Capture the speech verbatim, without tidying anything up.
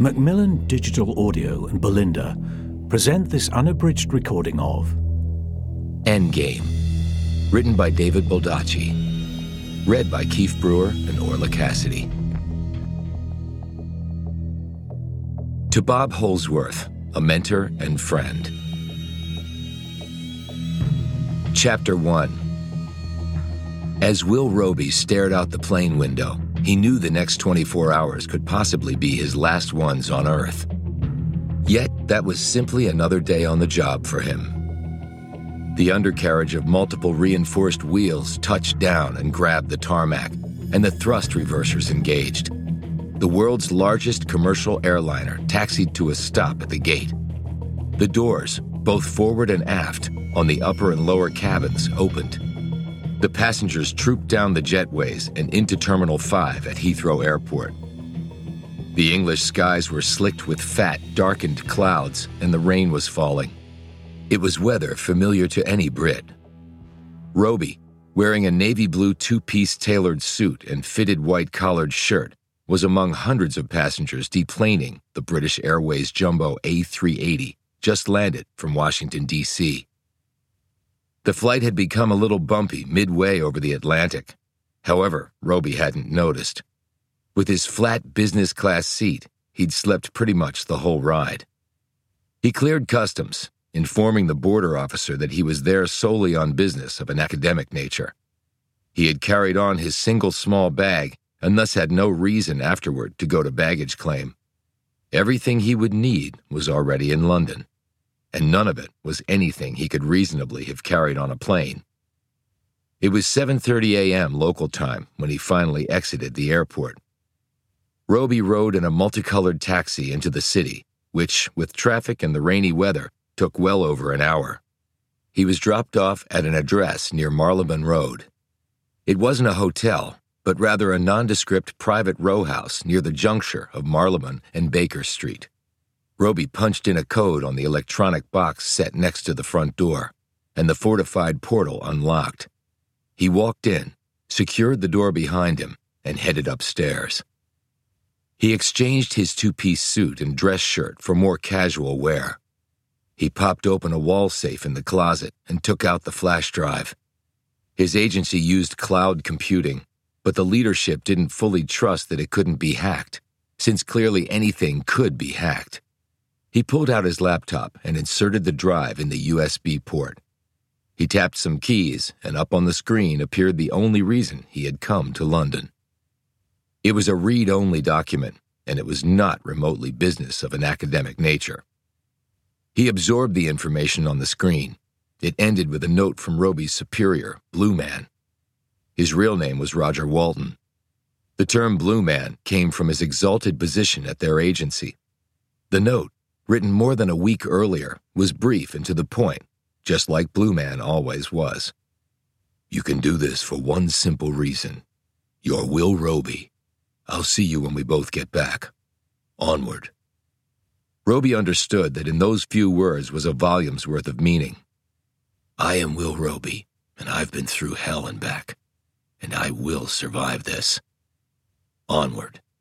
Macmillan Digital Audio and Belinda present this unabridged recording of Endgame, written by David Baldacci, read by Keith Brewer and Orla Cassidy. To Bob Holsworth, a mentor and friend. Chapter one. As Will Roby stared out the plane window, he knew the next twenty-four hours could possibly be his last ones on Earth. Yet, that was simply another day on the job for him. The undercarriage of multiple reinforced wheels touched down and grabbed the tarmac, and the thrust reversers engaged. The world's largest commercial airliner taxied to a stop at the gate. The doors, both forward and aft, on the upper and lower cabins opened. The passengers trooped down the jetways and into Terminal five at Heathrow Airport. The English skies were slicked with fat, darkened clouds, and the rain was falling. It was weather familiar to any Brit. Roby, wearing a navy blue two-piece tailored suit and fitted white collared shirt, was among hundreds of passengers deplaning the British Airways Jumbo A three eighty, just landed from Washington, D C The flight had become a little bumpy midway over the Atlantic. However, Roby hadn't noticed. With his flat business-class seat, he'd slept pretty much the whole ride. He cleared customs, informing the border officer that he was there solely on business of an academic nature. He had carried on his single small bag and thus had no reason afterward to go to baggage claim. Everything he would need was already in London, and none of it was anything he could reasonably have carried on a plane. It was seven thirty a.m. local time when he finally exited the airport. Roby rode in a multicolored taxi into the city, which, with traffic and the rainy weather, took well over an hour. He was dropped off at an address near Marylebone Road. It wasn't a hotel, but rather a nondescript private row house near the juncture of Marylebone and Baker Street. Roby punched in a code on the electronic box set next to the front door, and the fortified portal unlocked. He walked in, secured the door behind him, and headed upstairs. He exchanged his two-piece suit and dress shirt for more casual wear. He popped open a wall safe in the closet and took out the flash drive. His agency used cloud computing, but the leadership didn't fully trust that it couldn't be hacked, since clearly anything could be hacked. He pulled out his laptop and inserted the drive in the U S B port. He tapped some keys, and up on the screen appeared the only reason he had come to London. It was a read-only document, and it was not remotely business of an academic nature. He absorbed the information on the screen. It ended with a note from Roby's superior, Blue Man. His real name was Roger Walton. The term Blue Man came from his exalted position at their agency. The note, written more than a week earlier, was brief and to the point, just like Blue Man always was. You can do this for one simple reason. You're Will Roby. I'll see you when we both get back. Onward. Roby understood that in those few words was a volume's worth of meaning. I am Will Roby, and I've been through hell and back, and I will survive this. Onward.